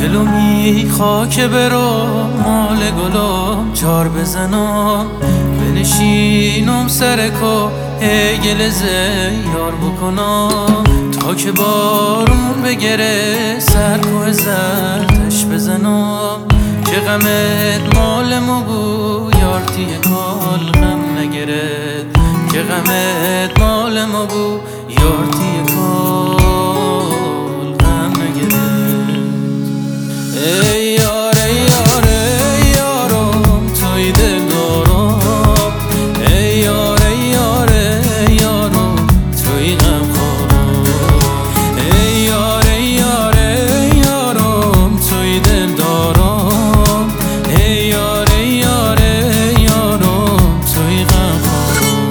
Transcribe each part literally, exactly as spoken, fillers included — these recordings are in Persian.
دلومی خاک برو مال گلم چار بزنم بنشینم سر کو ای گل زیار بکنم تا که بارون بگره سر کوه زرتش بزنم که غمت مال ما بو یارتی کال غم نگرد که غمت مال ما بو یارتی کال غم نگرد ای یار ای یار ای یارم توی دل دارم ای یار ای یار ای یارم توی غم خورم ای یار ای یار ای یارم توی دل دارم ای یار ای یار ای یارم توی غم خورم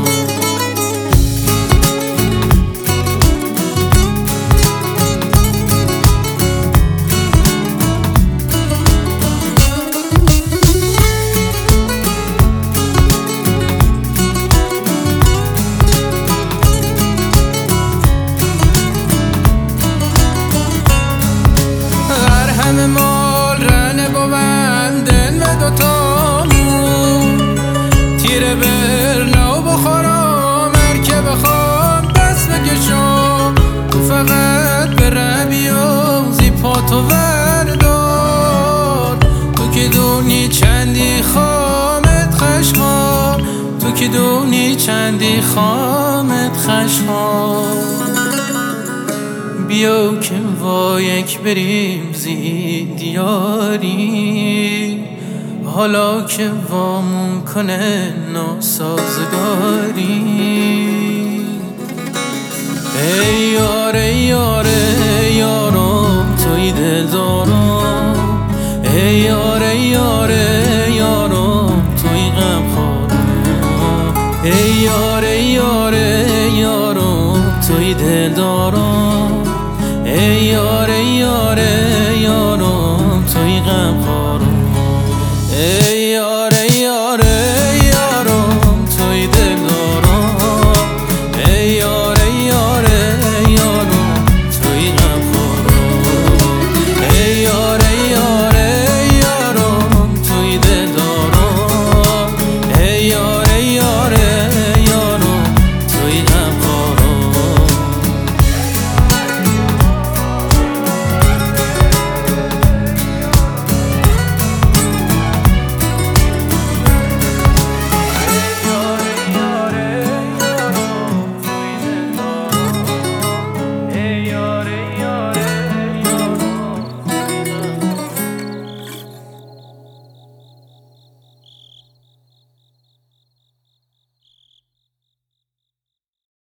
همه مال رنه بوندن و دوتامون تیره برنو بخورم هر که بخوام دست بکشم تو فقط بره بیوزی پاتو وردار تو که دونی چندی خامت خشخام تو که دونی چندی خامت خشخام بیا که با یک بریم زید دیاری حالا که وامون کنه ناسازگاری ای یار ای یار ای یار